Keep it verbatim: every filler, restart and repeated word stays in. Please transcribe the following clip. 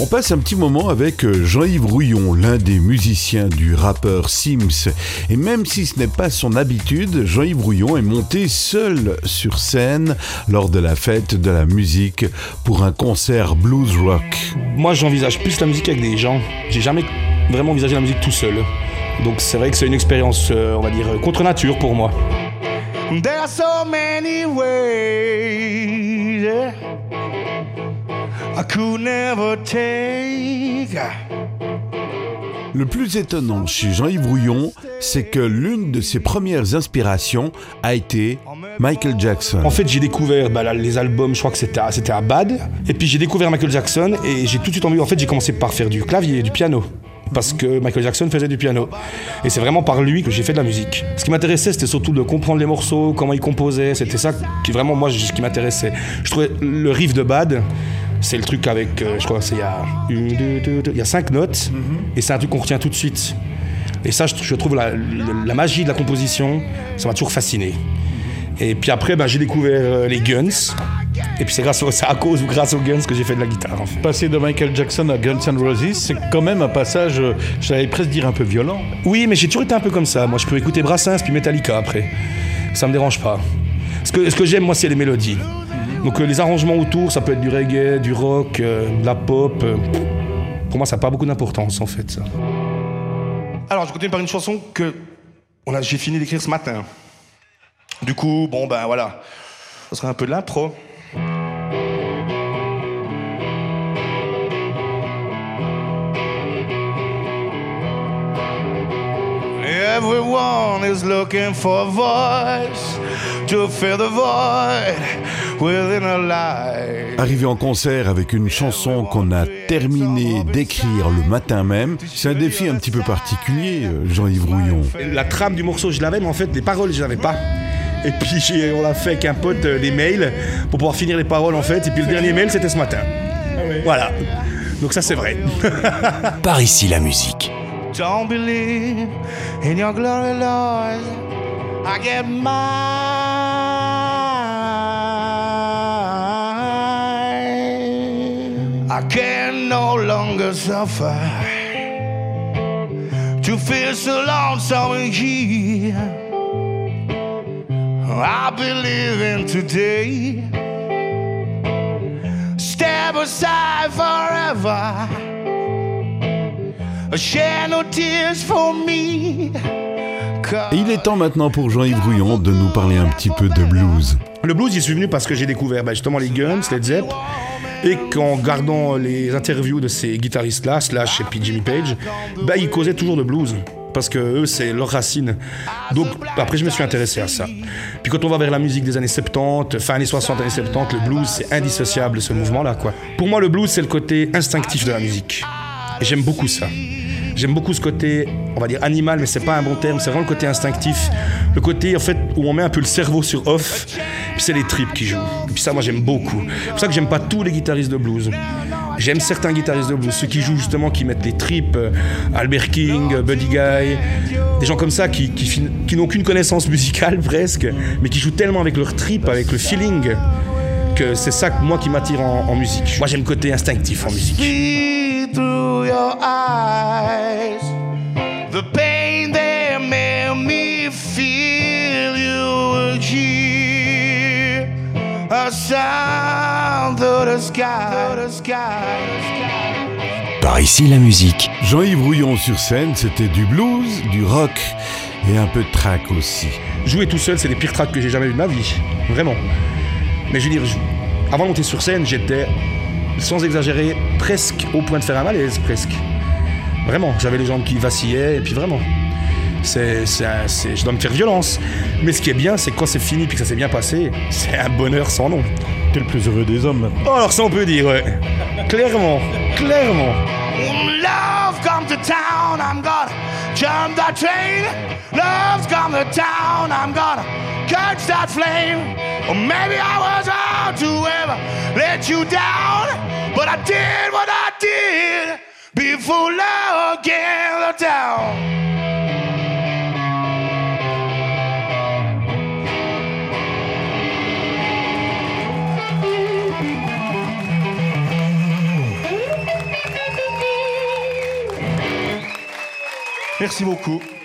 On passe un petit moment avec Jean-Yves Rouillon, l'un des musiciens du rappeur Sims. Et même si ce n'est pas son habitude, Jean-Yves Rouillon est monté seul sur scène lors de la fête de la musique pour un concert blues rock. Moi, j'envisage plus la musique avec des gens. J'ai jamais vraiment envisagé la musique tout seul. Donc c'est vrai que c'est une expérience, euh, on va dire, contre nature pour moi. There are so many ways, yeah, I could never take. Le plus étonnant chez Jean-Yves Rouillon, c'est que l'une de ses premières inspirations a été Michael Jackson. En fait, j'ai découvert bah, là, les albums, je crois que c'était à, c'était à Bad. Et puis j'ai découvert Michael Jackson et j'ai tout de suite envie, en fait, j'ai commencé par faire du clavier, du piano. Parce que Michael Jackson faisait du piano. Et c'est vraiment par lui que j'ai fait de la musique. Ce qui m'intéressait, c'était surtout de comprendre les morceaux, comment il composait. C'était ça qui vraiment, moi, ce qui m'intéressait. Je trouvais le riff de Bad, c'est le truc avec, euh, je crois qu'il y a une, deux, deux, deux, il y a cinq notes, mm-hmm. Et c'est un truc qu'on retient tout de suite. Et ça, je, je trouve la, la, la magie de la composition, ça m'a toujours fasciné. Mm-hmm. Et puis après, ben, j'ai découvert euh, les Guns. Et puis c'est, grâce au, c'est à cause ou grâce aux Guns que j'ai fait de la guitare. En fait. Passer de Michael Jackson à Guns N' Roses, c'est quand même un passage, j'allais presque dire un peu violent. Oui, mais j'ai toujours été un peu comme ça. Moi, je peux écouter Brassens puis Metallica après. Ça me dérange pas. Ce que, ce que j'aime, moi, c'est les mélodies. Donc euh, les arrangements autour, ça peut être du reggae, du rock, euh, de la pop. Euh, pour moi, ça n'a pas beaucoup d'importance, en fait. Ça. Alors, je continue par une chanson que on a, j'ai fini d'écrire ce matin. Du coup, bon, ben voilà. Ça sera un peu de l'impro. Everyone is looking for a voice to fill the void within a life. Arriver en concert avec une chanson qu'on a terminé d'écrire le matin même, c'est un défi un petit peu particulier, Jean-Yves Rouillon. La trame du morceau, je l'avais, mais en fait, les paroles, je l'avais pas. Et puis j'ai, on l'a fait avec un pote, euh, des mails, pour pouvoir finir les paroles en fait. Et puis le dernier mail, c'était ce matin. Ah oui. Voilà. Donc ça, c'est vrai. Par ici, la musique. Don't believe in your glory, Lord. I get mine. I can no longer suffer to feel so lonesome here. I believe in today. Step aside forever. Share no tears for me. Et il est temps maintenant pour Jean-Yves Rouillon de nous parler un petit peu de blues. Le blues, j'y suis venu parce que j'ai découvert bah, justement les Guns, Led Zepp, et qu'en regardant les interviews de ces guitaristes-là, Slash et puis Jimmy Page, bah, ils causaient toujours de blues. Parce que eux, c'est leur racine. Donc après, je me suis intéressé à ça. Puis quand on va vers la musique des années soixante-dix, fin années soixante, années soixante-dix, le blues, c'est indissociable de ce mouvement-là, quoi. Pour moi, le blues, c'est le côté instinctif de la musique. Et j'aime beaucoup ça. J'aime beaucoup ce côté, on va dire animal, mais c'est pas un bon terme, c'est vraiment le côté instinctif. Le côté, en fait, où on met un peu le cerveau sur off, puis c'est les tripes qui jouent. Et puis ça, moi, j'aime beaucoup. C'est pour ça que j'aime pas tous les guitaristes de blues. J'aime certains guitaristes de blues, ceux qui jouent justement, qui mettent les tripes, euh, Albert King, euh, Buddy Guy, des gens comme ça qui, qui, qui n'ont qu'une connaissance musicale presque, mais qui jouent tellement avec leur tripes, avec le feeling, que c'est ça, moi, qui m'attire en, en musique. Moi, j'aime le côté instinctif en musique. Through your eyes, the pain they made me feel, you will hear a sound through the sky, through the sky. Par ici, la musique. Jean-Yves Rouillon sur scène, c'était du blues, du rock et un peu de track aussi. Jouer tout seul, c'est les pires tracks que j'ai jamais eu de ma vie, vraiment. Mais je veux dire, je... avant de monter sur scène, j'étais, sans exagérer, presque au point de faire un malaise, presque. Vraiment, j'avais les jambes qui vacillaient, et puis vraiment, c'est, c'est, un, c'est, je dois me faire violence. Mais ce qui est bien, c'est que quand c'est fini, puis que ça s'est bien passé, c'est un bonheur sans nom. T'es le plus heureux des hommes. Oh, alors ça on peut dire, ouais. Clairement, clairement. Love come to town, I'm gonna jump that train. Love's come to town, I'm gonna catch that flame. Or maybe I was wrong to ever let you down, but I did what I did before love came to town. Merci beaucoup.